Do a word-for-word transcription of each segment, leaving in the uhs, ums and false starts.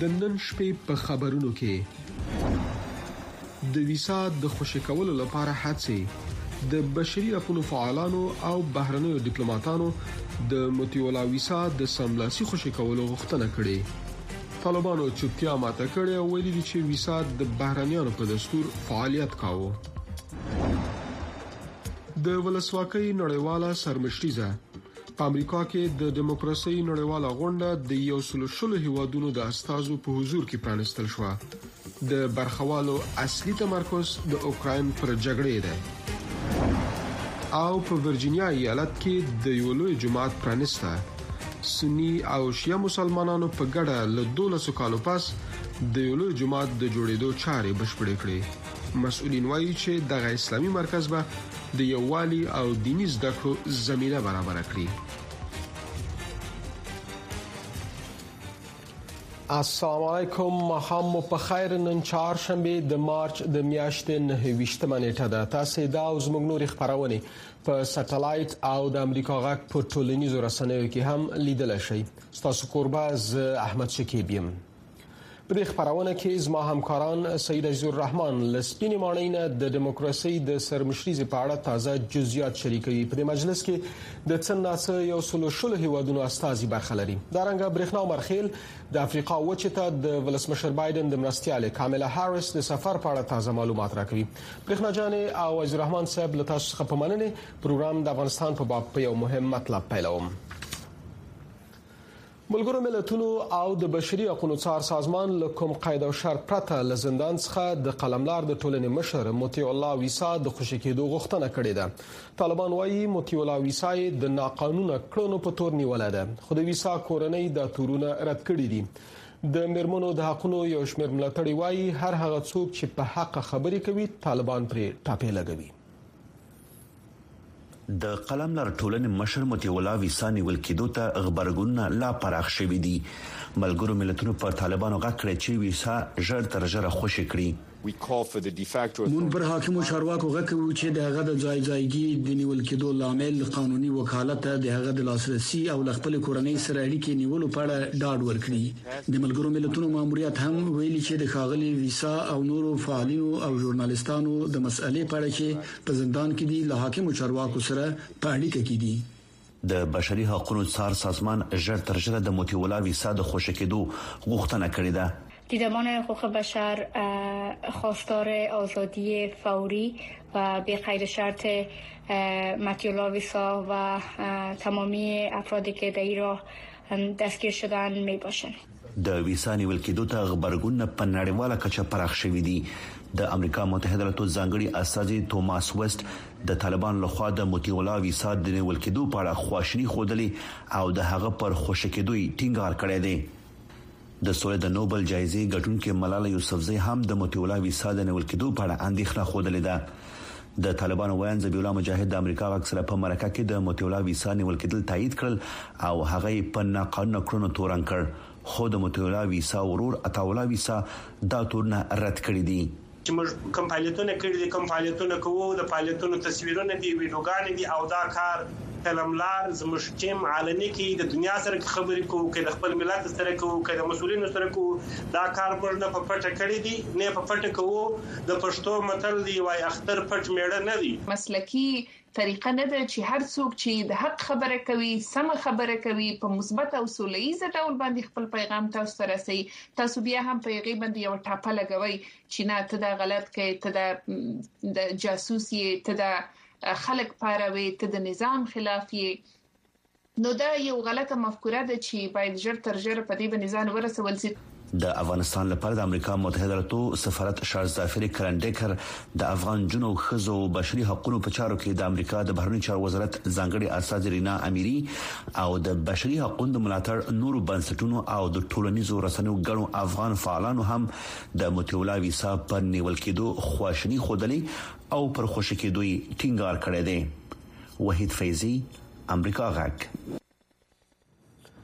د نن شپې په خبرونو کې د ویزا د خوشی کولو لپاره هڅې د بشري حقوقو فعالانو او بهرنیو ډیپلوماټانو د موتیولا ویزا د سملاسي خوشی کولو غوښتنه کړې. طالبانو چوپتیا ماته کړې او ویلي دي چې ویزا د بهرنیانو په دستور فعالیت کاوه. د ولسواکۍ نړیواله سرمشریزه په امریکا کې د دیموکراسي نړیواله غونډه د یو سل شلو هیوادونو د استازو په حضور کې پرانستل شو. د برخوالو اصلي تمرکز د اوکراین پر جګړې ده. او په ورجینیا ایالت کې د یو لوی جماعت پرانسته. سنی او شیعه مسلمانانو په ګډه له دولسو کالو پس د یو لوی جماعت د جوړېدو چارې بشپړې کړې. مسؤلین وایي چې دغه اسلامي مرکز به د یووالي او دیني زده کړو زمينه برابر کړي. السلام علیکم، هم په خیر. نن چهارشنبه د مارچ د میاشتې نه ویشتمه نیټه ده. تاسو دا اوس موږ نور خبرونه په سټلایټ او د امریکا غږ په ټولنیزو رسنیو کې هم لیدل شي. تاسو قربا ز احمد شکیب یم. په دې خبرونه کې زما همکاران سید عزیز الرحمن لسپینی مانینه د دیموکراسي د سرمشریزې په اړه تازه جزئیات شریکوي. په مجلس کې د څنګه یو سل شلو هیوادونو استازي برخه لري. دارنګه برېښنا مرخیل د افریقا وچې ته د ولسمشر بایدن د مرستياله کاملا هاریس د سفر په اړه تازه معلومات راکوي. برېښنا جان او عزیز الرحمن صاحب له تاسو څخه په مننه پروګرام د افغانستان په باب په یو مهم مطلب پیلوم. ملګرو ملتونو او د بشري حقوقو څار سازمان له کوم قاعده او شرط پرته له زندان څخه د قلملار د ټولنې مشر موتی الله ویسا د خوشی کېدو غوښتنه کړې ده. طالبان وایي موتی الله ویسا د ناقانونه کړنو په تور نیولې ده. خو د ویسا کورنۍ د تورونه رد کړې دي. د مرمنو د حقوقو یو شمېر ملاتړي وایي هر هغه څوک چې په حق خبرې کوي طالبان پرې ټاپې لګوي. د قلملار ټولنې مشر موتی الله ویسا نیول کېدو ته خبرګونونه لا پراخ شوې دي. ملګرو ملتونو په طالبانو غږ کړی چې ویسا ژر تر ژره خوشی کړي. مون پر حاکمو چارواکو غوښتو چې د هغه د ځای ځایګي د نیول کېدو لامل قانوني وکالت د هغه د لاسرسي او خپل کورنۍ سره اړیکې نیولو په اړه ډاډ ورکړي. د ملګرو ملتونو ماموریت هم ویلي چې د ښاغلي ویسا او نورو فعالینو او ژورنالیستانو د مسئلې په اړه چې په زندان کې دي له حاکمو چارواکو سره په اړیکه کې دي. د بشري حقوقو څار سازمان ژر تر ژره د موتی الله ویسا د خوشی کېدو غوښتنه کړې ده. دیدبان حقوق بشر خواستار آزادی فوری و بی قید شرط موتی الله ویسا و تمامی افرادی که در این راه دستگیر شدن می باشند. د ویسا نیول کېدو ته خبرګون په نړیواله کچه پراخ شوې دي. د امریکا متحده ایالاتو ځانګړي استازي توماس ویسټ د طالبان لخوا د موتی الله ویسا د نیول کېدو په اړه خواشني خوده او د هغه پر خوشی کېدو ټینګار کړی دی. د سولې د نوبل جایزې ګټونکې ملاله یوسفزۍ هم د موتی الله ویسا د نیول کېدو په اړه اندېښنه خوده ده. د طالبانو وایي ذبیح الله مجاهد د امریکا اکثره په مرکه کې د موتی الله ویسا نیول کېدل تایید کړل او هغه په ناقانونه کړنو تورن کړ. خو د موتی الله ویسا ورور عطا الله ویسا دا تورنه رد کړی دي. چې موږ کوم فعالیتونه کړی دي کوم فعالیتونه کوو د فعالیتونو تصویرونه دي ویډیوګانې دي او دا کار قلملار زموږ ټیم عالمي کې د دنیا سره خبرې کوو کې د خپل ملت سره کوو کې د مسؤلینو سره کوو. دا کار موږ نه په پټه کړی دي نه په پټه کوو. د پښتو متل دی وای اختر پټ میړه نه دی. مسلکی طریقه نه ده چې هر څوک چې د حق خبره کوي سم خبره کوي په مثبت او سولهییز ډول باندې خپل پیغام تاسو ته رسي. تاسو بیا هم په یغي باندې یو ټاپه لګوي چې نه ته دا غلط کوي ته دا د جاسوسي ته دا خلق پاروي ته د نظام خلاف یې. نو دا یو غلطه مفکوره ده چې باید ژر تر ژره په دې باندې ځان ورسول شي. د افغانستان لپاره د امریکا متحده ایالاتو سفارت شارلز ظافر کرنډیکر د افغان جنو خزو بشري حقوقو په چارو کې د امریکا د بهرنی چارو وزارت ځانګړي استاذ رینا اميري او د بشري حقوقو ملاتړ نورو بنسټونو او د ټولنیزو رسنیو ګڼو افغان فعالانو هم د موتی الله ویسا په نیول کېدو خواشني خودلې او پر خوشی کېدو ټینګار کړی دی. وحید فیضی، امریکا غږ.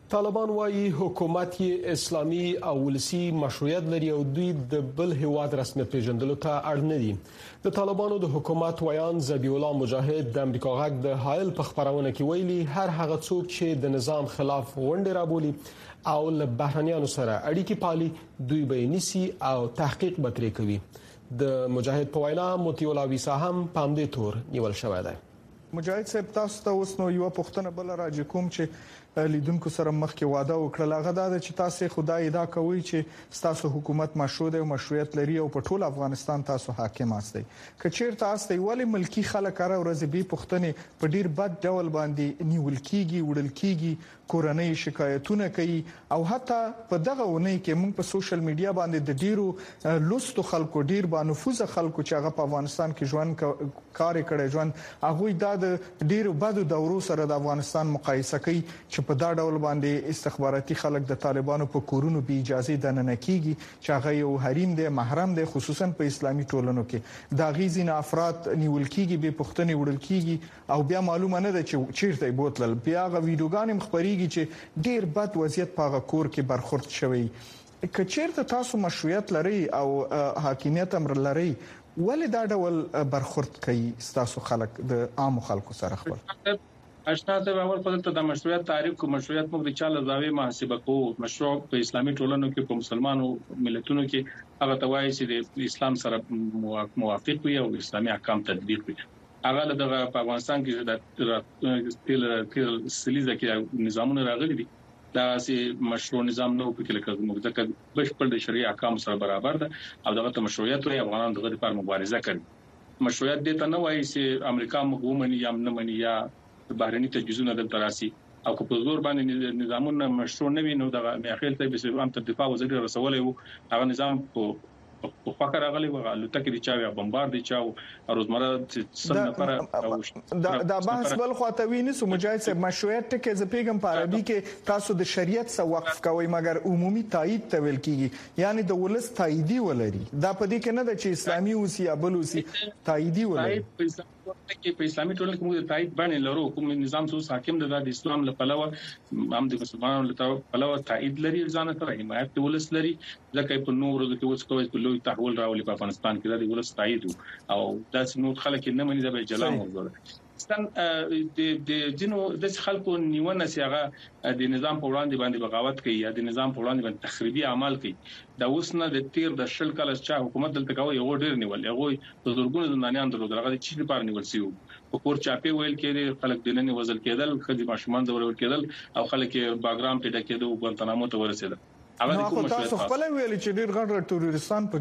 طالبان وايي حکومت یې اسلامي او ولسي مشروعیت لري او دوی د بل هیواد رسمیت پیژندلو ته اړ نه دي. د طالبانو د حکومت ویان ذبیح الله مجاهد د امریکا غږ د حایل په خبرونه کې ویلي هر هغه څوک چې د نظام خلاف غونډه رابولي او له بهرنیانو سره اړیکې پالي دوی به نیسي او تحقیق به ترې کوي. د مجاهد په وینا موتی الله ویسا هم پام دې تور نیول شوی دی. مجاهد صاحب تاسو ته اوس نو یو پښتنه بل راځي کوم چې لیدونکو سره مخکې واده وکړل هغه دا چې تاسو خدای ادا کوي چې تاسو حکومت مشروع دی او مشروعیت لري او په ټول افغانستان تاسو حاکم یاستئ. کچیر تاسو ولی ملکی خلک را ورځ به پښتنه په ډیر بد ډول باندې نیول کیږي وړل کیږي کورنۍ شکایتونه کوي او حتی په دغه ونی کې موږ په سوشل میډیا باندې د ډیرو لوستو خلکو ډیر بانفوذ خلکو چې هغه په افغانستان کې ژوند کار کړي ژوند هغه د ډیرو بدو دورو سره د افغانستان مقایسه کوي چې په دا ډول باندې استخباراتي خلک د طالبانو په کورونو بي اجازه دننه کیږي چې هغه یو حریم دی محرم دی خصوصا په اسلامي ټولنو کې دا غیزین افراد نیول کیږي به پښتني وړل کیږي او بیا معلومه نه ده چې چیرته بوتل بیا غو ویډیوګان مخبريږي چې ډیر بد وضعیت په کور کې برخورد شوی. کچیرته تاسو مشروعیت لري او حاکمیت امر لري ولې دا ډول برخورد کوي تاسو خلک د عام خلکو سره خپل اشناته به اول خپل ته د مشروعیت تعریف کو مشروعیت موږ د چاله زاویه محاسبه کو مشروع په اسلامي ټولنو کې په مسلمانو ملتونو کې هغه توایي چې د اسلام سره موافق وي او اسلامي احکام تطبیق وي. هغه د افغانستان کې د تل تل سلیزه کې نظامونه راغلي دي دا سي مشروع نظام نو په کې لکه موږ ځکه بشپړ د شریعه احکام سره برابر ده او دغه ته مشروعیت لري افغانان دغه لپاره مبارزه کوي. مشروعیت دې ته نه وایي چې امریکا موږ ومني یا نه مني یا بهرني تجهیزونه دلته راسي او که په زور باندې نظامونه مشروع نه وي نو د میاخیل ته به سیوام تر دفاع وزیر رسولې وو هغه نظام په په فکر راغلی و الوتکې دي چاوي بمبار دي چاو روزمره څنګه لپاره دا دا بحث بل خاطوي نه سو مجاهد صاحب مشروعیت ته چې پیغام په عربي کې تاسو د شریعت سره وقف کوي مګر عمومي تایید ته ویل کیږي یعنی د ولس تاییدی ولري دا په دې کې نه د چې اسلامي اوسي یا بل اوسي تاییدی ولري. کې په اسلامي ټولنه کې موږ د تایید باندې لرو کوم نظام څو حاکم د اسلام له پلوه هم د مسلمانانو له پلوه تایید لري ځان ته حمایت ولس لري ځکه په نور ورځو کې وڅ کوي په لوی تحول راولي په افغانستان کې د ولس تایید او داسې نور خلک نه مني د جلا موضوع ستن د د جنو د خلکو نیونه سیغه د نظام په وړاندې باندې بغاوت کوي یا د نظام په وړاندې باندې تخریبي اعمال کوي دا اوسنه د تیر د شل کال چې حکومت دلته کوي یو ډیر نیول یو د زورګونو زندانیان درلود هغه چې لپاره نیول سیو په کور چاپی ویل کېږي خلک دننه وزل کېدل خدي ماشومان د ورول کېدل او خلک باګرام پیدا کېدو ګونتنامو ته ورسېدل هغه د کوم تاسو خپل ویل چې ډیر غټ تروریستان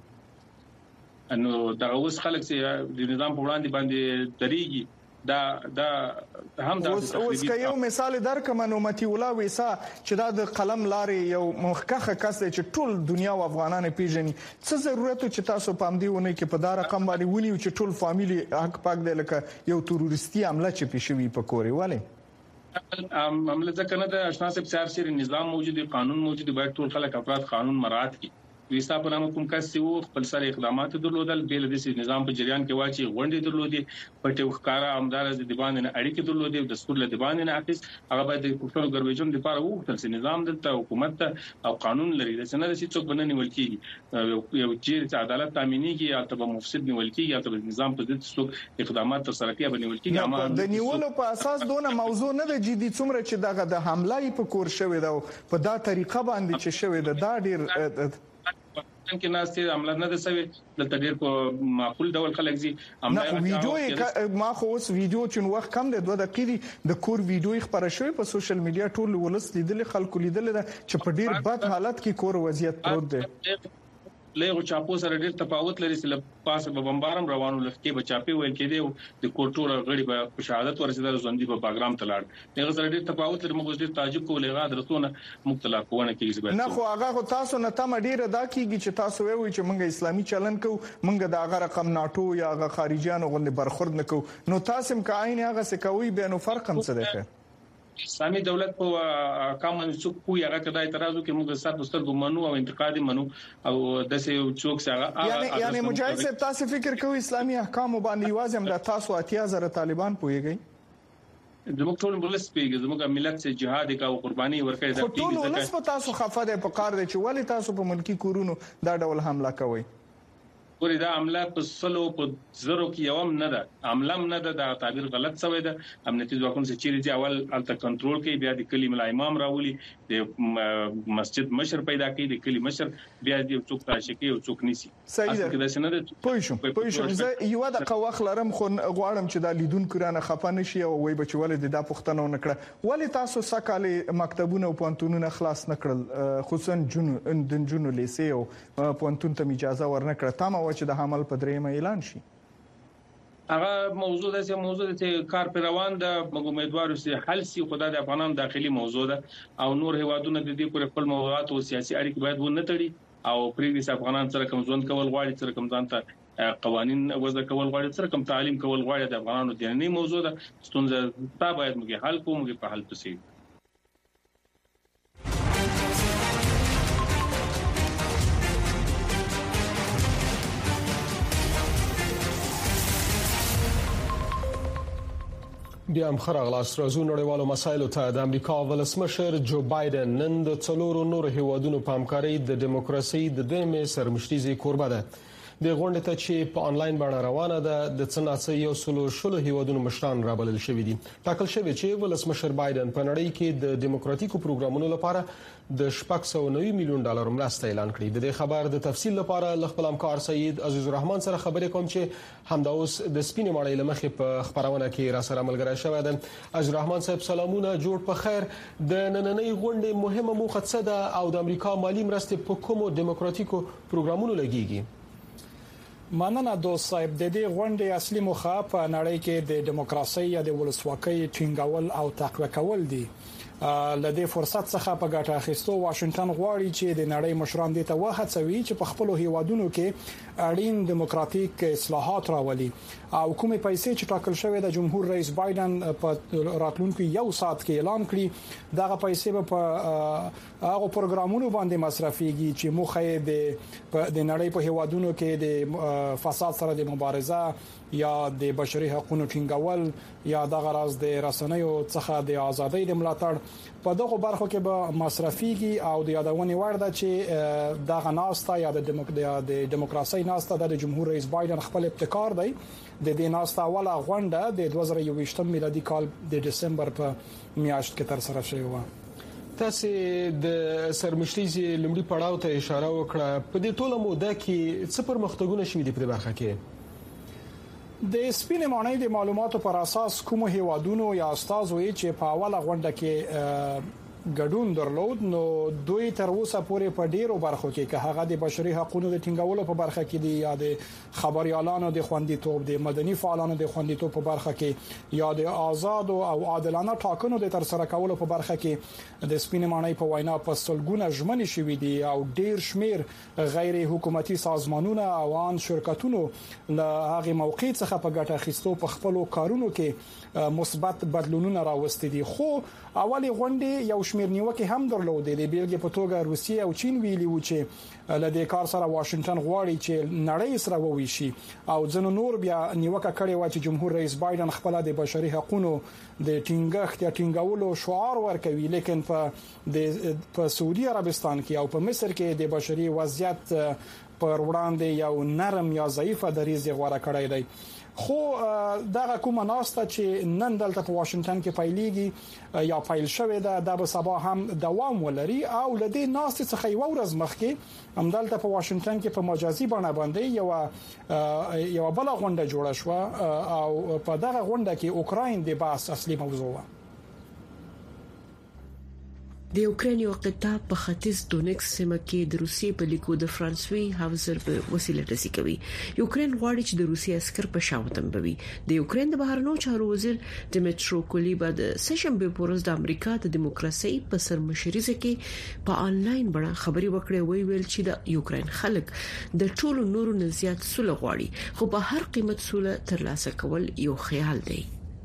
پکې نو دا اوس خلک چې د نظام په وړاندې باندې دریږي دا دا هم دا اوس یو مثال درکمه نو متي الله ویسا چې دا د قلم لارې یو مخکخه کس چې ټول دنیا او افغانان پیژني څه ضرورت چې تاسو پام دی ونه کې په دا رقم باندې ونیو چې ټول فامیلی حق پاک دی لکه یو تروریستي عمله چې پیښوي په کوري والے عمله ځکه نه د اشخاص په سر سره نظام موجود قانون موجود باید ټول خلک افراد قانون مراعات کړي ویسا په نامه کوم کس یو خپل سره اقدامات درلودل بیل د نظام په جریان کې واچي غونډې درلودي پټه وکړه امدار د دیوان نه اړیکې درلودي د سکول له دیوان نه اخیس هغه باید د پښتون ګرویجن لپاره وکړل چې نظام دلته حکومت او قانون لري د سند چې څوک بنني ولکي یو چې عدالت تامینیږي یا ته مفسد نیولکي یا ته نظام په ضد څوک اقدامات تر سره کوي بنولکي اما د نیولو په اساس دونه موضوع نه د جدي څومره چې دغه د حمله په کور شوې ده په دا طریقه باندې چې شوې ده دا ډیر کې ناسته عمل نه د سوي د تدیر په معقول ډول خلک زی عمل ویډیو ما خو اوس ویډیو چې وخت کم د دوه دقیقې د کور ویډیو خبره شوی په سوشل میډیا ټول ولس لیدل خلکو لیدل چې په ډیر بد حالت کې کور وضعیت پروت دی لغه چاپو سره ډیر تفاوت لري چې پاسه به بمبارم روانو لکه به چاپی ویل کېدی د کوټور غړي به شهادت ورسېدل ځوندې په باګرام تلاړ دغه سره ډیر تفاوت لري موږ ډیر تعجب کولې غا درسونه مختلف کوونه کېږي نه خو هغه خو تاسو نه تم ډیر دا کیږي چې تاسو وایي چې موږ اسلامي چلن کو موږ د هغه رقم ناټو یا هغه خارجيانو غوندي برخورد نکو نو تاسو هم کاین هغه څه کوي به نو فرق هم څه دی اسلامي دولت په کامن څوک کوی هغه کدا اعتراض وکړي موږ سات مستر ګمنو او انتقاد منو او د سه څوک څنګه یعنی یعنی مجاهد صاحب تاسو فکر کوئ اسلامي احکام باندې واځم د تاسو اتیا زره طالبان پويږي زموږ ټول ولس پیږي زموږ ملت سه جهاد کا او قرباني ورکړي دا ټول ولس په تاسو خفه ده په کار دي چې ولې تاسو په ملکی کورونو دا ډول حمله کوي ورې دا عمله په سلو په زرو کې یوم نه ده عمله نه ده دا تعبیر غلط شوی ده امنیتي ځواکونو چې چیرې چې اول الته کنټرول کوي بیا د کلی ملا امام راولي د مسجد مشر پیدا کوي د کلی مشر بیا د څوک تاشکی او څوک نيسي صحیح ده پوه شو پوه شو زه یو د قواخ لرم خو غواړم چې دا لیدونکو رانه خفه نشي او وای بچول د پښتنو نکړه ولې تاسو سکهاله مکتبونه او پونتونونه خلاص نکړل خصوصا جون د جنو لیسه او پونتون ته اجازه ورنکړه تمه چې د حمل په درېمه اعلان شي هغه موضوع د څه موضوع د کار پر روان ده موږ امیدوارو چې حل سي خدای د افغانان داخلي موضوع ده او نور هیوادونه د دې پر خپل موضوعات او سیاسي اړیکې باید ونه تړي او پریویس افغانان سره کوم ځوند کول غواړي سره کوم ځانته قوانين وضع کول غواړي سره کوم تعلیم کول غواړي د افغانانو د نه موضوع ده ستونزه تا باید موږ حل کوو موږ په حل پسې بیا هم خرغلاس راځو نړیوالو مسایلو ته د امریکا ولسمشر جو بایدن نن د څلورو نورو هیوادونو په همکارۍ د دیموکراسي د دویمې سرمشريزي کوربه ده د غونډې ته چې په انلاین بڼه روانه ده د څنګه یو سلو شلو هیوادونو مشران رابلل شوې دي ټاکل شوی چې ولسمشر بایدن په نړۍ کې د دیموکراتیکو پروګرامونو لپاره د شپږ سوه و نوي میلیون ډالر مرسته اعلان کړې د دې خبر د تفصیل لپاره ل خپل همکار سید عزیز الرحمن سره خبرې کوم چې همدا اوس د سپینې ماړۍ لمخې په خبرونه کې را سره ملګری شوی دی عزیز الرحمن صاحب سلامونه جوړ په خیر د نننۍ غونډې مهمه موخه څه ده او د امریکا مالی مرستې په کومو دیموکراتیکو پروګرامونو لګیږي مننه دوست صاحب د دې غونډې اصلي موخه په نړۍ کې د دیموکراسي یا د ولسواکۍ ټینګول او تقویه کول دي لدې فرصت څخه په ګټه اخیستو واشنگټن غواړي چې د نړۍ مشران دي ته وهڅوي چې په خپل هیوادونو کې اړین دیموکراتیک اصلاحات راولي او کومې پیسې چې ټاکل شوې د جمهور رئیس بایدن په راتلونکو یو ساعت کې اعلان کړي دغه پیسې په هغه پروګرامونو باندې مصرفيږي چې موخه د د نړۍ په هیوادونو کې د فساد سره د مبارزه یا د بشري حقوقو ټینګول یا د غرض د رسنیو څخه د ازادۍ د ملاتړ په دغه برخو کې به مصرفيږي او د یادونې وړ ده چې دغه ناستا یا د دیموکراسي ناستا د جمهور رئیس بایدن خپل ابتکار دی د دې ناستا اوله غونډه د دوه زره یوویشتم میلادي کال د دسمبر په میاشت کې تر سره شوې و تاسو د سرمشريزي لومړي پړاو ته اشاره وکړه په دې ټوله موده کې څه پرمختګونه شوي دي په برخه کې د سپینې ماڼۍ د معلوماتو پر اساس کوم هیوادونو یا استازو چې په اوله غونډه کې ګډون درلود نو دوی تر اوسه پورې په ډیرو برخو کې که هغه د بشري حقوقو د ټینګولو په برخه کې دي یا د خبريالانو د خوندیتوب د مدني فعالانو د خوندیتوب په برخه کې یا د آزاد او عادلانه ټاکنو د تر سره کولو په برخه کې د سپینې ماڼۍ په وینا په سلګونه ژمنې شوې دي او ډیر شمیر غیر حکومتي سازمانونه او ان شرکتونو له هغه موقع څخه په ګټه اخیستو په خپل کارونو کې مثبت بدلونونه راوستي دي خو اولی غونډه یو شمیر نیوکه هم درلودې د بیلګې په توګه روسیه او چین ویلي و چې لدې کار سره واشنگټن غواړي چې نړۍ سره وویشي او ځنو نور بیا نیوکه کړې و چې جمهور رئیس بایدن خپل د بشري حقوقو د ټینګښت یا ټینګولو شعار ورکوي لیکن په د په سعودي عربستان کې او په مصر کې د بشري وضعیت پر وړاندې یو نرم یا ضعیفه دریځ غوړه کړی دی خو دغه کومه ناسته چې نن دلته په واشنگټن کې پیلېږي یا پیل شوې ده د سبا هم دوام ولري او لدې ناسته څخه یو ورځ مخکې هم دلته په واشنگټن کې په مجازي بڼه باندې یو یو بل غونډه جوړه شو او په دغه غونډه کې اوکراین د بحث اصلي موضوع و د یوکرين یو قطاع په ختیځ دونیکس سیمه کې د روسیې په لیکو د فرانسوي هاوزر په وسیله ټسی کوي یوکرين غواړي چې د روسیې عسكر په شاوتن بوي د یوکرين د بهرنیو چارو وزیر دمیټرو کولیبا د سشنبه پورز د امریکا د دیموکراسي په سرمشريزه کې په انلاین بڼه خبري وکړې وی ویل چې د یوکرين خلک د ټولو نورو نزيات سوله غواړي خو په هر قیمت سوله ترلاسه کول یو خیال دی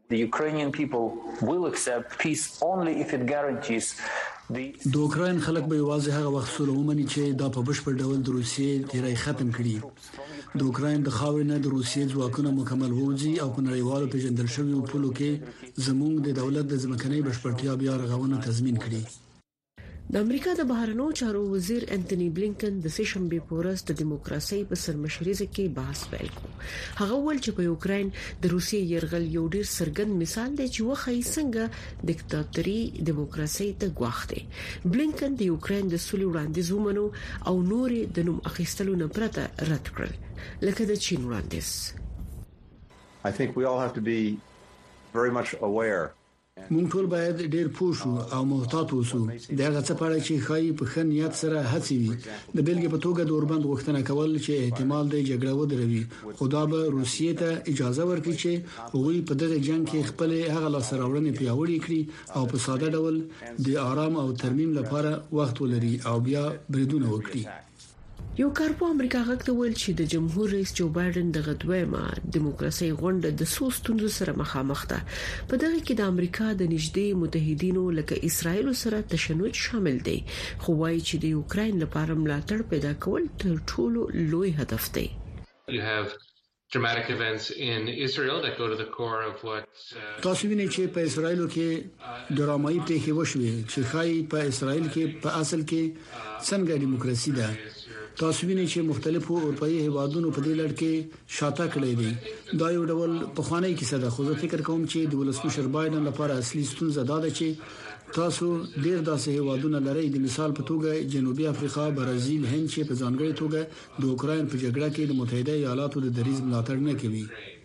The Ukrainian people will accept peace only if it guarantees د اوکرين خلک به واضح هغه وخت سره ومني چې دا په بشپړ ډول د روسیې تیرای ختم کړي. د اوکرين د خاورې نه د روسیې ځواکونه مکمل ووځي او په نړیوالو پیژندل شوی پولو کې زموږ د دولت د ځمکنۍ بشپړتیا بیا رغونه تضمین کړي. د امریکا د بهرنیو چارو وزیر انټونی بلینکن د سشنبه پورس د دیموکراسي په سرمشريزه کې بحث پیل کړ. هغه ول چې په یوکرين د روسیې يرغل یو ډیر سرګند مثال دی چې وخی څنګه دیکتاتوري دیموکراسي ته غواخته. بلینکن د یوکرين د سولې وړاندیز ومنو او نور د نوم اخیستلو نه پرته رد کړل لکه د چین وړاندیز. I think we all have to be very much aware. مونږ ټول باید ډېر پوه شو او محتاط اوسو. دا غڅ پاره چې خای په خن نیت سره هڅې وي د بیلګې په توګه د اوربند غوښتنه کول چې احتمال دی جګړه ودروي. خدا به روسیې ته اجازه ورکړي چې هغوی په دغه جنگ کې خپل هغه لاسراوړنې پیاوړې کړي او په ساده ډول د آرام او ترمیم لپاره وخت ولري او بیا بریدونه وکړي. یو کار په امریکا غږ ویل چې د جمهور رئیس جو بایدن د غدویمه دیموکراسي غونډه د سوستوندو سره مخامخ ده. په دغه کې د امریکا د نږدې متحدینو لکه اسرائیل سره تشنج شامل دی، خو وايي چې د یوکرين لپاره ملاتړ پیدا کول تر ټولو لوی هدف دی. You have dramatic events in Israel that go to the core of what تاسو وینئ چې په اسرائیل کې ډرامایي پیښې وشوي چې خای په اسرائیل کې په اصل کې څنګه دیموکراسي ده. تاسو وینئ چې مختلفو اروپאי هیوادونو په دې لړ کې شاته کړی دی. دا یو ډول په خوانی کې صدا خو زه فکر کوم چې د ولسمشر بایدن لپاره اصلي ستونزه دا ده چې تاسو ډیر داسې هیوادونه لرئ د مثال په توګه جنوبي افریقا، برازیل، هند چې په ځانګړي توګه د اوکرين په جګړه کې د متحده ایالاتو د دریځ ملاتړ نه کوي.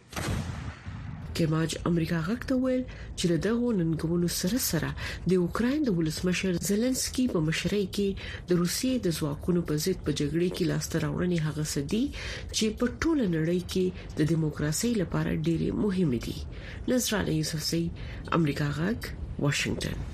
کماج امریکا غږ ویل چې دغه ننګونو سره سره د اوکرين د ولسمشر زيلنسکي په مشرۍ کې د روسیې د ځواکونو په ضد په جګړې کې لاس تراوړنې هغه سدي چې په ټوله نړۍ کې د دیموکراسي لپاره ډېری مهم دي. نصرانه یوسفزئی، امریکا غږ، واشنگټن.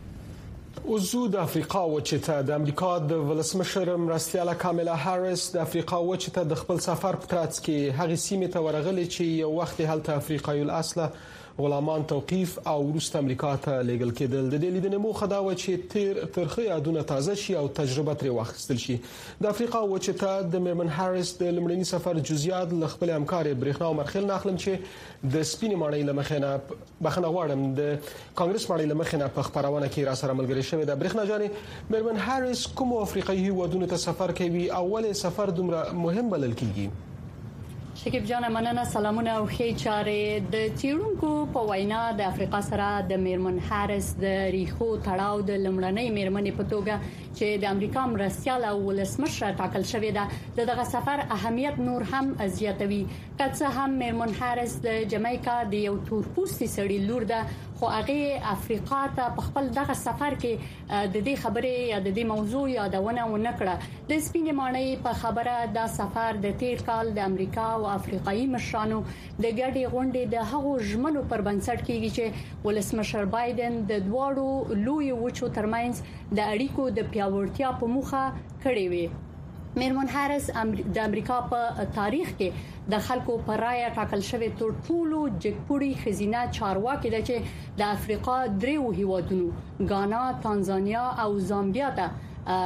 وزو د افریقا وچې ته د امریکا د ولسمشر مرستیاله کاملا هاریس د افریقا وچې ته د خپل سفر په ترڅ کې هغه سیمه ته ورغلي چې یو وخت هلته افریقایي الاصله غلامان توقيف او وروسته امریکا ته لیږل کېدل. د دې لیدنې موخه دا و چې تیر ترخه یادونه تازه شي او تجربه ترې واخیستل شي. د افریقا وچې ته د میرمن هاریس د لمړني سفر جزئیات ل خپل همکار برېښنا او مرخل ناخلم چې د سپینې ماڼۍ لمخینه بخنه غواړم د کانګرس ماڼۍ لمخینه په خبرونه کې را سره ملګری شوی د برېښنا جانې میرمن هاریس کوم افریقایي هیوادونو ته سفر کوي او ولې سفر دومره مهم بلل کیږي؟ شکیب جان مننه، سلامونه او ښه چارې. د چیرونکو په وینا د افریقا سره د میرمن هاریس د ریخو تړاو د لمړنۍ میرمنې په توګه چې د امریکا مرستیال او ولسمشر ټاکل شوې ده دغه سفر اهمیت نور هم زیاتوي. که څه هم میرمن هاریس د جمیکا د یو تورپوستي سړي لور ده، خو هغه افریقا ته په خپل دغه سفر کې د دې خبرې یا د دې موضوع یادونه ونکړه. د سپینې ماڼۍ په خبره دا سفر د تیر کال د امریکا او افریقایي مشرانو د ګډې غونډې د هغو ژمنو پر بنسټ کېږي چې ولسمشر بایدن د دواړو لوی وچو ترمنځ د اړیکو د پیاوړتیا په موخه کړې وي. میرمن هاریس د امریکا په تاریخ کې د خلکو پر رائے ټاکل شوی تر ټولو جګپوړي خزینه چارواکي ده چې د افریقا دریو هیوادونو غانا، تانزانیا او زامبیا ته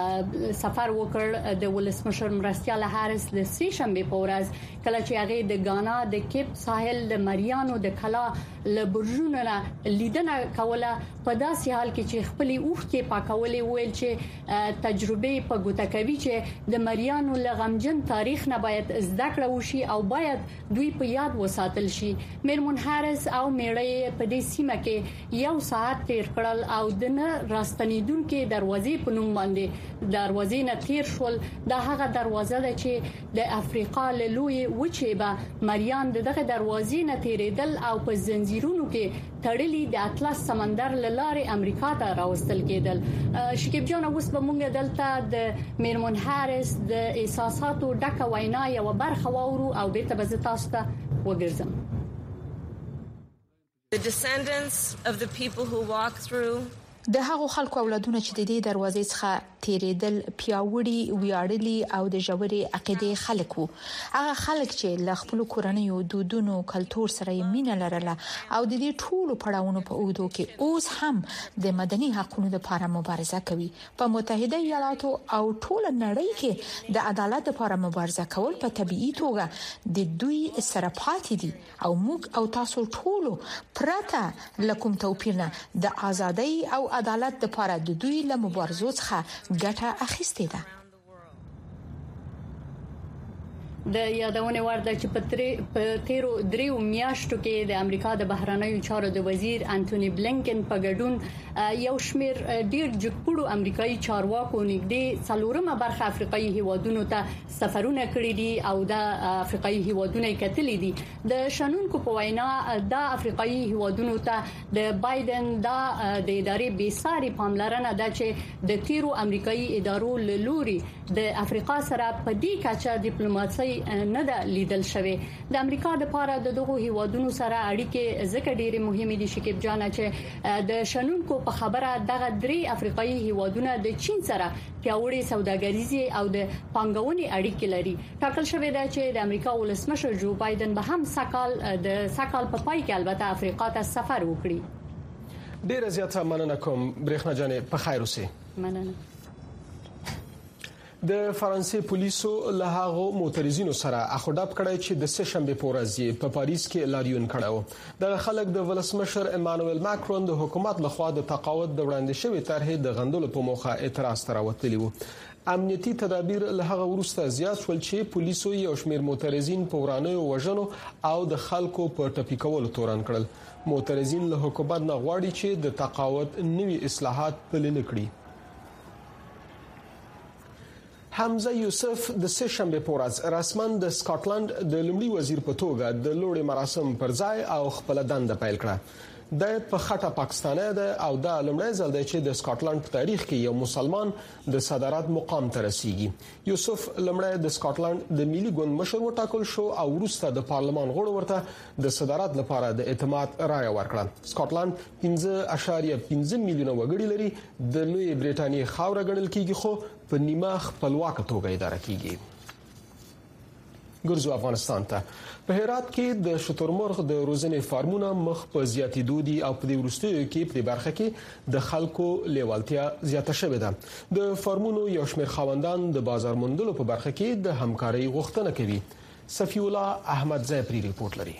سفر وکړ. د ولسمشر مرستیاله هاریس د سې شنبه په ورځ کله چې هغه د غانا د کیپ ساحل د مریانو د کلا له برجونو لیدنه کوله، په داسې حال کې چې خپل اوخ کې پاکولې ویل چې تجربه په ګوته کوي چې د مریانو لغمجن تاریخ نه باید زده کړه وشي او باید دوی په یاد وساتل شي. میرمن هاریس او میړې په دې سیمه کې یو ساعت تیر کړل او د نه راستنیدونکو دروازې په نوم باندې دروازې نه تیر شول. دا هغه دروازه ده چې د افریقا له لوی وچې به مریان دغه دروازې نه تیریدل او په زنجیرونو کې تړلي د اطلس سمندر لاره امریکا ته راوستل کېدل. شکیب جان، اوس به موږ دلته د میرمن هاریس د احساساتو ډکه وینا یو برخه واورو او بیرته به تاسو ته وګرځم. The descendants of the people who walked through د هغو خلکو اولادونه چې د دې دروازې څخه تیرېدل پیاوړي ویاړلي او د ژورې عقیده خلک وو. هغه خلک چې ل خپل کورنیو دودونو کلچر سره مینه لرله او د دې ټولو پړاوونو په اوږدو کې اوس هم د مدني حقوقو لپاره مبارزه کوي. په متحده ایالاتو او ټول نړۍ کې د عدالت لپاره مبارزه کول په طبيعي توګه د دوی سره پاتې دي او موږ او تاسو ټول پرته لکم توپیر نه د ازادۍ او عدالت لپاره د دوی له مبارزو څخه ګټه اخیستې ده. د یادونه ورده چې په تیرو دریو میاشتو کې د امریکا د بهرنیو چارو د وزیر انټونی بلینکن په ګډون یو شمېر ډیر جګپړو امریکایي چارواکو نږدې څلورمه برخه افریقایي هیوادونو ته سفرونه کړي دي او د افریقایي هیوادونو کتلې دي. د شنونکو په وینا د افریقایي هیوادونو ته د بایدن د ادارې بیساري پاملرنه ده چې د تیرو امریکایي ادارو له لوري د افریقا سره په دې کچه ډیپلوماسي نه ده لیدل شوی. د امریکا د لپاره د دغه هیوادونو سره اړیکې ځکه ډېرې مهمې دي شکیب جان چې د شنونکو په خبره دغه درې افریقایي هیوادونه د چین سره پیاوړي سوداګریزي او د پانګونې اړیکې لري. ټاکل شوی دی چې د امریکا ولسمشر جو بایدن به هم سکهال د سکهال په پای کې البته افریقا ته سفر وکړي. ډېر زیاته مننه کوم برېښنا جانې په خیر اوسئ. مننه. د فرانسې پولیسو له هغو موټریزینو سره اخوډاپ کړی چې د سه شنبه په ورځ په پاریس کې لاریون کړو. د خلک د ولسمشر امانوئل ماکرون د حکومت لخوا د تقاعد د وړاندې شوی طرحې د غندلو په موخه اعتراض تراوتلی وو. امنیتي تدابیر له هغه وروسته زیات شول چې پولیسو یو شمېر موټریزین په ورانیو وژنو او د خلکو په ټپي کولو تورن کړل. موټریزین له حکومت نه غواړي چې د تقاعد نوي اصلاحات پلي نکړي. حمزه یوسف د سه شنبه په ورځ رسماً د سکاټلند د لومړي وزیر په توګه د لوړې مراسم پر ځای او خپل دنده پیل کړه. د په خټه پاکستاني ده او د لومړی ځل دی چې د سکاټلند په تاریخ کې یو مسلمان د صدارت مقام ته رسیږي. یوسف لومړی د سکاټلند د ملي ګوند مشر وټاکل شو او وروسته د پارلمان غړو ورته د صدارت لپاره د اعتماد رایه ورکړه. سکاټلند پنځه اعشاریه پنځه میلیونه وګړي لري. د لوی برېټانیې خاوره ګڼل کیږي خو په نیمه خپلواک توګه اداره کیږي. ګرځو افغانستان ته. په هرات کې د شترمرغ د روزنې فارمونه مخ په زیاتېدو دي او په دې وروستیو کې په برخه کې د خلکو لیوالتیا زیاته شوې ده. د فارمونو یو شمېر خاوندان د بازار موندلو په برخه کې د همکارۍ غوښتنه کوي. صفی الله احمد زیپری ریپورت لري.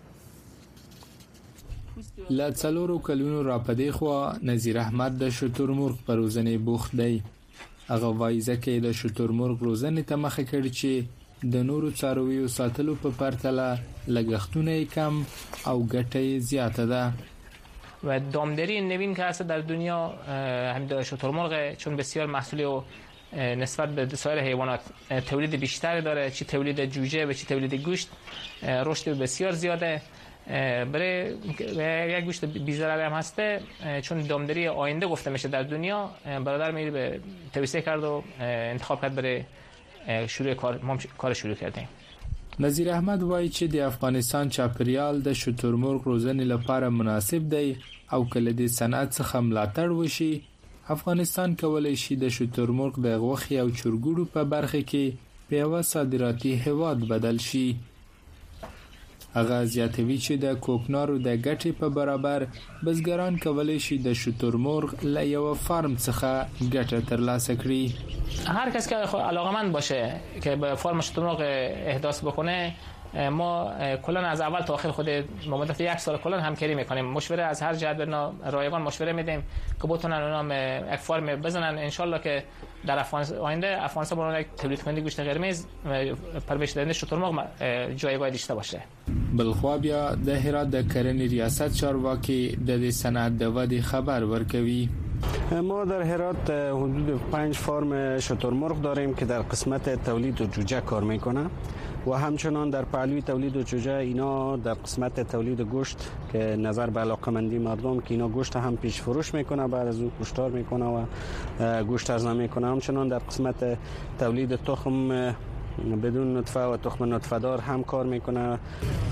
لا څلورو کلونو را پدې خو نذیر احمد د شترمرغ په روزنې بوخت دی. هغه وایي ځکه د شترمرغ روزنې ته مخه کړي چې د نورو څارویو ساتلو په پرتله لګښتونه کم او ګټه زیاته ده. و دامداری نوین که هست در دنیا همین شترمرغ چون بسیار محصولی و نسبت به سایر حیوانات تولید بیشتری داره، چی تولید جوجه و چی تولید گوشت رشد بسیار زیاده. برای یک گوشت بیزراری هم هسته چون دامداری آینده گفته میشه در دنیا. برادر میری به توصیه کرد و انتخاب کرد برای شروع کار ما کار شروع کردیم. نذیر احمد وایي چې د افغانستان چاپریال د شترمرغ روزنې لپاره مناسب دی او کله د صنعت څخه ملاتړ وشي افغانستان کولای شي د شترمرغ د غوښې او چرګوړو په برخه کې په یو صادراتي هیواد بدل شي. هغه زیاتوي چې د کوکنارو د ګټې په برابر بزګران کولای شي د شترمرغ له یو فارم څخه ګټه ترلاسه کړي. هر کس که علاقمند باشه که به فارم شترمرغ احداث بکنه ما کلا از اول تا آخر خود به مدت یک سال کلا همکاری میکنیم. مشوره از هر جهت به رایگان مشوره میدیم که بتونن اونا یک فارم بزنن. ان شاء الله که در افغانستان آینده افغانستان برای یک تولید کننده گوشت قرمز پرورش دهنده شترمرغ جایگاه داشته باشه. بلخوا بیا د هرات د کرنې ریاست چارواکي د دې صنعت د ودې خبر ورکوي. ما در هرات حدود پنج فارم شترمرغ داریم که در قسمت تولید و جوجه کار میکنه و همچنان در پهلوی تولید و جوجه اینا در قسمت تولید گوشت که نظر به علاقمندی مردم که اینا گوشت هم پیش فروش میکنه بعد از اون کشتار میکنه و گوشت ارزان میکنه. همچنان در قسمت تولید تخم بدون نطفه و تخم نطفه دار هم کار میکنه.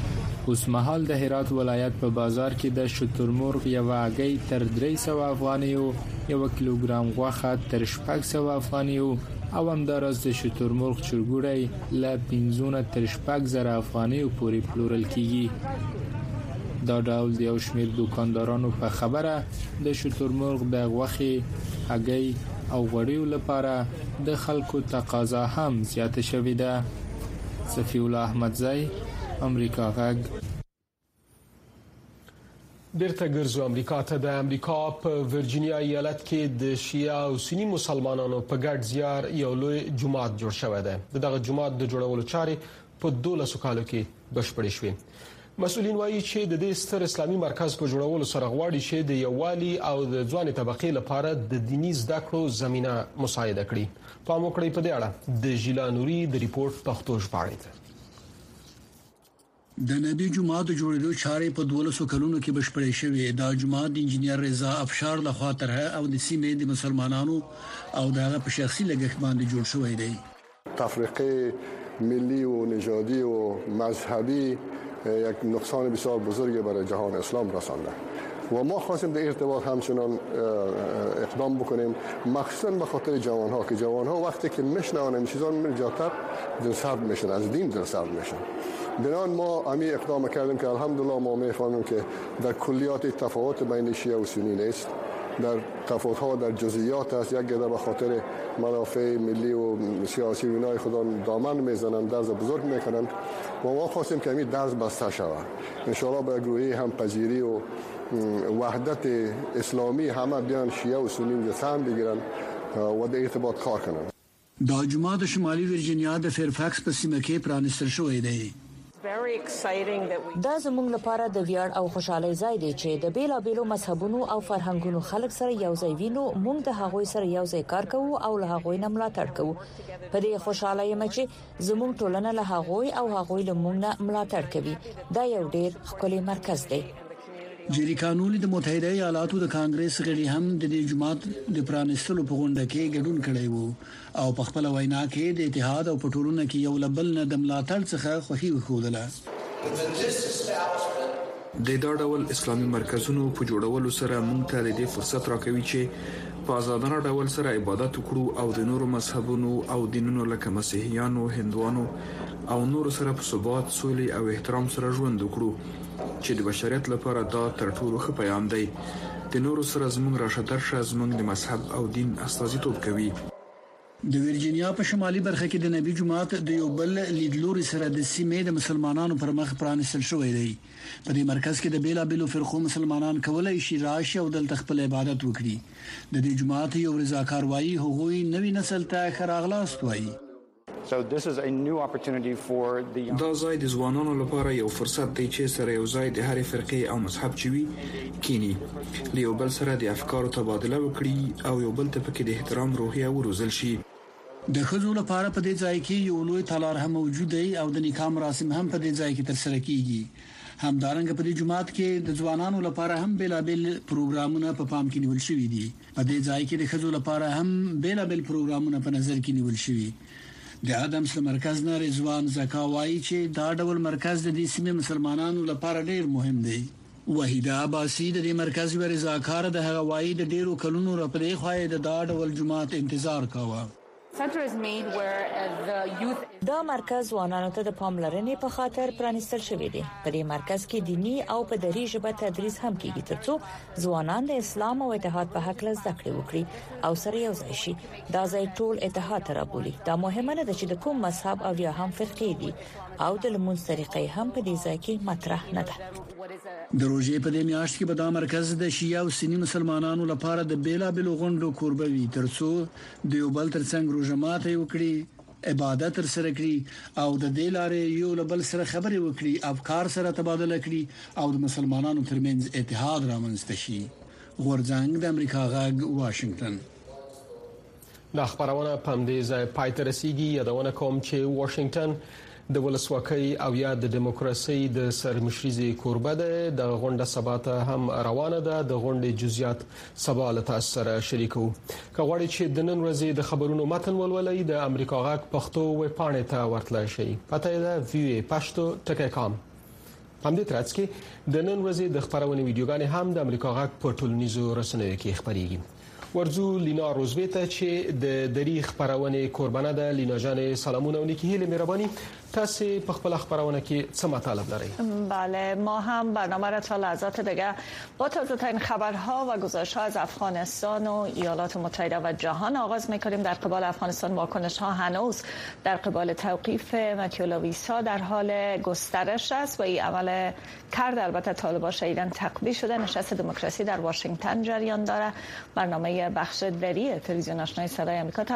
اوس مهال د هرات ولایت په بازار کې د شترمرغ یو هګۍ تر درې سوه افغانیو، یو کیلوګرام غوښه تر شپږ سوه افغانیو او همدارس د شترمرغ چرګوړی له پنځه نه تر شپږ زره افغانیو پورې پلورل کیږي. دا ډول د یو شمېر دکاندارانو په خبره د شترمرغ د غوښې، هګۍ او غوړیو لپاره د خلکو تقاضا هم زیاته شوې ده. صفی الله احمدزی، امریکا غږ. بیرته ګرځو امریکا ته. د امریکا په ورجینیا ایالت کې د شیعه او سنی مسلمانانو په ګډ زیار یو لوی جومات جوړ شوی دی. دغه جومات د جوړولو چارې په دولسو کالو کې بشپړې شوې. مسؤلین وایي چې د دې ستر اسلامي مرکز په جوړولو سره غواړي چې د یووالي او د ځواني طبقې لپاره د دیني زده کړو زمينه مساعده کړي. پام وکړئ په دې اړه د ژیلا نوري د ریپورت پښتو ژباړه. د نبی جمعه د جوړېدو چارې په دولسو کلونو کې بشپړې شوې. دا جمعه د انجنیر رضا افشار لخوا طرحه او د سیمې د مسلمانانو او دغه په شخصي لګښت باندې جوړ شوی دی. تفریقه ملی و نژادی و مذهبی یک نقصان بسیار بزرگی برای جهان اسلام رسانده و ما خواستیم در ارتباط همچنان اقدام بکنیم، مخصوصا به خاطر جوانها که جوانها وقتی که میشنون این چیزا جاتر دلسرد میشن، از دین دلسرد میشن. بنان ما امی اقدام کردیم که الحمدلله ما میفهمیم که در کلیات تفاوت بین شیعه و سنی نیست، در تفاوت‌ها در جزئیات است. یک گده به خاطر منافع ملی و سیاسی و اینای خدا دامن میزنند، درز بزرگ میکنند و ما خواستیم که این درز بسته شود. ان شاء الله با گروهی هم پذیری و وحدت اسلامی همه بیان شیعه و سنی سهم بگیرن و در ارتباط کار کنند. دا جمعه د شمالي ورجینیا د فیرفاکس په سیمه کې پرانستل شوې دی. دا زموږ لپاره د ویاړ او خوشحالۍ ځای دی چې د بیلابېلو مذهبونو او فرهنګونو خلک سره یو ځای وینو. موږ د هغوی سره یو ځای کار کوو او له هغوی نه ملاتړ کوو. په دې خوشحالۍ یم چې زموږ ټولنه له هغوی او هغوی له موږ نه ملاتړ کوي. دا یو ډېر ښکلی مرکز دی. جری کانولی د متحده ایالاتو د کانګرس غړي هم د دې جماعت د پرانستلو په غونډه کې ګډون کړی وو او په خپل وینا کې د اتحاد او پټولونه کې یو لبل نه د ملاتړ څخه خوښي وښودله. د دا ډول اسلامي مرکزونو په جوړولو سره مونږ ته د فرصت راکوي چې په آزادانه ډول سره عبادت وکړو او د نورو مذهبونو او دینونو لکه مسیحیانو، هندوانو او نورو سره په ثبات، سولې او احترام سره ژوند وکړو چې د بشریت لپاره دا تر ټولو ښه پیغام دی. د نورو سره زموږ راشدر شه زموږ د مذهب او دین استازیتوب کوي. د ورجینیا په شمالي برخه کې د نبی جمعه د یو بل لیدلوري سره د سیمې د مسلمانانو پر مخ پرانستل شوې دی. په دې مرکز کې د بیلابېلو فرقو مسلمانان کولای شي راشي او دلته خپل عبادت وکړي. د دې جمعه یو رضاکار وایي هغوی نوې نسل ته خراغلاست وایي. So this is a new opportunity for the دا ځای د ځوانانو لپاره یو فرصت دی چې سره یو ځای د هرې فرقې او مذهب چوي کینی له یو بل سره د افکارو تبادله وکړي او یو بل ته پکې د احترام روحیه وروزل شي. د خزو لپاره په دې ځای کې یو لوی تالار هم موجود دی او د نکاح مراسم هم په دې ځای کې ترسره کیږي. همدارنګه په دې جمعات کې د ځوانانو لپاره هم بیلابل پروګرامونه په پام کې نیول شوي دي. په دې ځای کې د خزو لپاره هم بیلابل پروګرامونه په نظر کې نیول شوي. د ادمز مرکز نه رضوان زکاوای چې دا ډول مرکز د دې سیمې مسلمانانو لپاره ډېر مهم دی. وحیده عباسی د دې مرکز ور زکار د هغوی د ډېرو کلونو رپدې خوای د دا ډول جماعت انتظار کاوه. دا مرکز ځوانانو ته د پاملرنې په خاطر پرانستل شوی دی. په دې مرکز کې دینی او پدری ژبه تدریس هم کیږي ترڅو ځوانان د اسلام او اتحاد په حق له زده کړې وکړي او سره یو ځای شي. دا ځای ټول اتحاد رابولي. دا مهمه نه ده چې د کوم مذهب او یا هم فرقې دي او د لمونځ طریقې هم په دې ځای کې مطرح نه ده. د روزي په دې میاشت کې به دا مرکز د شیعه او سنی مسلمانانو لپاره د بیلابېلو غونډو کوربوي ترڅو د یو بل ترڅنګ روزه ماته وکړي، عبادت سره کړي او د دې لارې یو بل سره خبرې وکړي، افکار سره تبادله کړي او د مسلمانانو ترمنځ اتحاد رامنځته شي. غورځنګ د امریکا غږ واشنگټن. دا خبرونه په دې ځای پای ته رسیدي. یادونه کوم چې واشنگټن د ولسواکۍ او یا د دیموکراسي د سرمشريزي کوربه ده. د غونډه سبا ته هم روانه ده. د غونډې جزئیات سبا له تاسو سره شریکو. کغواړئ چې د نن ورځې د خبرونو متن ولولئ د امریکا غږ پښتو ویب پاڼې ته ورتلئ شئ. پته ده وی پښتو ټکی کام. په دې ترڅ کې د نن ورځې د خبرونې ویډیوګانې هم د امریکا غږ په ټولنیزو رسنیو کې خبريږي. ورزو لینا روزبیته چې د دری خبرونه قربانه ده. لینا جان سلامونه و نیکی هیله مهربانی. تاسو په خپل خبرونه کې څه مطالب دارید؟ بله، ما هم برنامه را تا لحظات دیگه با تازه ترین خبرها و گزارش‌ها از افغانستان و ایالات متحده و جهان آغاز می‌کنیم. در قبال افغانستان واکنش‌ها هنوز در قبال توقیف متیولا ویسا در حال گسترش است و این عمل کرد البته طالبان شدیداً تقویت شده. نشست دموکراسی در واشنگتن جریان داره. برنامه بخش دری تلویزیون آشنای صدای آمریکا